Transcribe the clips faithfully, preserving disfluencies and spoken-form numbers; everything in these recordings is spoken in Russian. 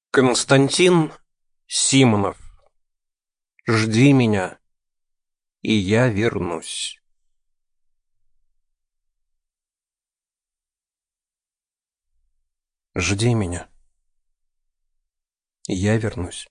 Константин Симонов. Жди меня, и я вернусь. Жди меня, и я вернусь.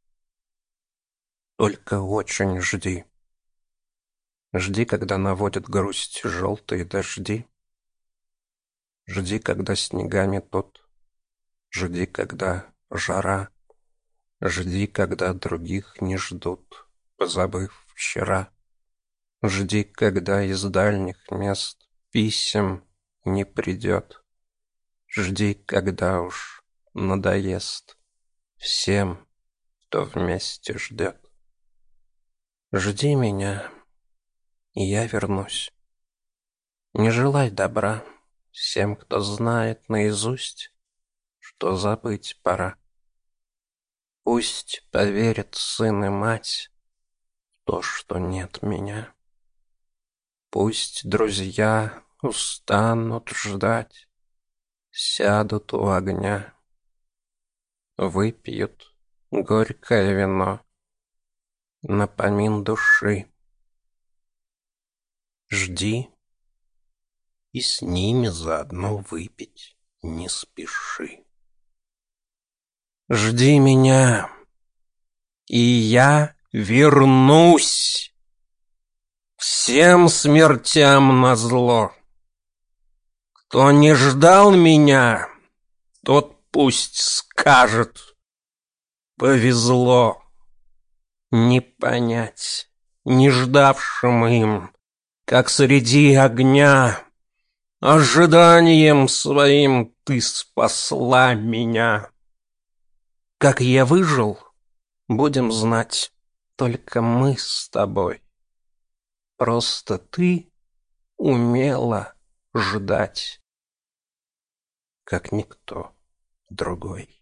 Только очень жди. Жди, когда наводят грусть желтые дожди. Жди, когда снегами тот. Жди, когда жара. Жди, когда других не ждут, позабыв вчера. Жди, когда из дальних мест писем не придет. Жди, когда уж надоест всем, кто вместе ждет. Жди меня, и я вернусь. Не желай добра всем, кто знает наизусть, что забыть пора. Пусть поверят сын и мать в то, что нет меня. Пусть друзья устанут ждать, сядут у огня, выпьют горькое вино напомин души. Жди, и с ними заодно выпить не спеши. Жди меня, и я вернусь. Всем смертям назло. Кто не ждал меня, тот пусть скажет: повезло. Не понять не ждавшим им, как среди огня, ожиданием своим ты спасла меня. Как я выжил, будем знать только мы с тобой. Просто ты умела ждать, как никто другой.